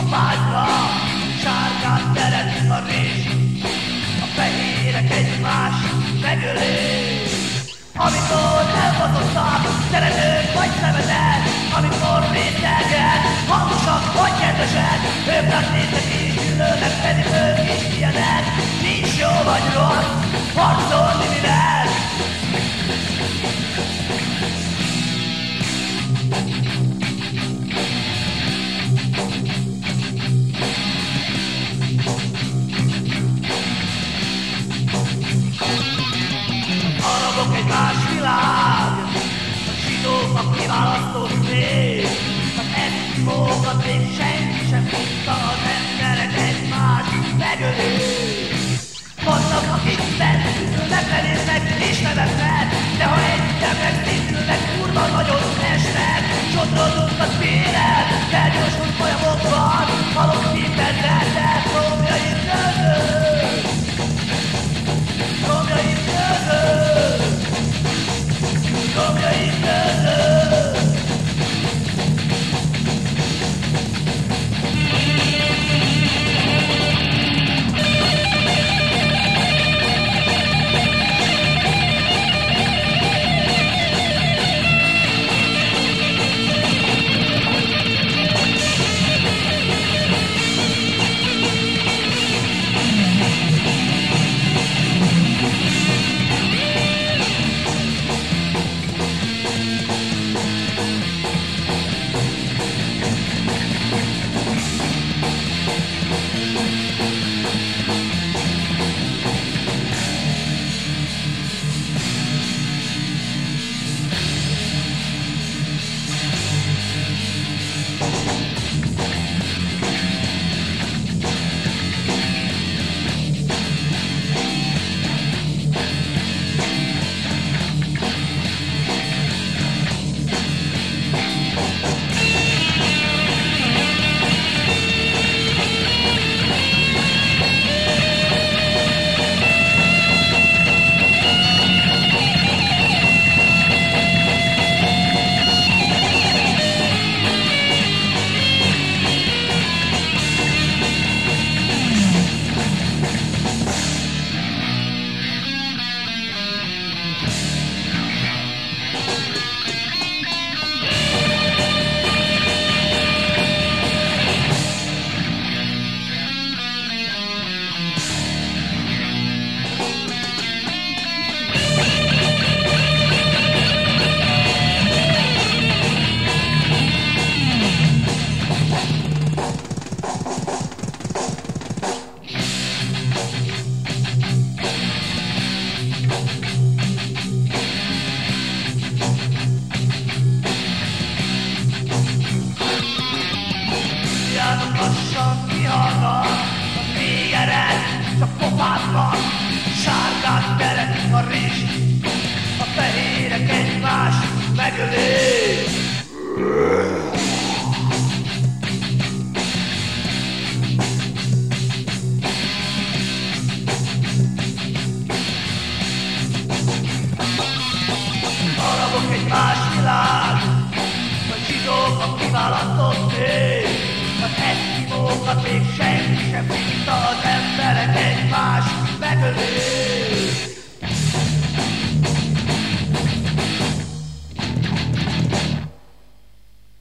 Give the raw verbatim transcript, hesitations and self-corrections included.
kopányra, sárgát teretik a rizs, a fehérek egymás megölés. Amikor elfotottak, szeretők vagy szemeted, amikor részegen, hangosak vagy kedvesed, ők megnéznek és gyűlölnek, pedig ők is ilyenek. Nincs jó vagy rossz, harcolni mivel. Arabok egy más világ, a zsidók a kiválasztott nép, az eszkimókat még senki sem tudta, az emberek egymást megölik. Vannak, akik bennülnek, lenéznek és nevetnek, de ha egyszer megszintülnek, kurva nagyon esnek. Sodródunk a téren, felgyorsult folyamokban, halok szívbennetek, romjaim között. Romjaim között. Romjaim között. Lassan kihalnak a négerek, csak pofátlan, sárgát teretik a rizs, a fehérek egymást megölik. Arabok egy más világ, a zsidók a kiválasztott nép, az eszkimókat még senki sem tudta, az emberek egymást megölik.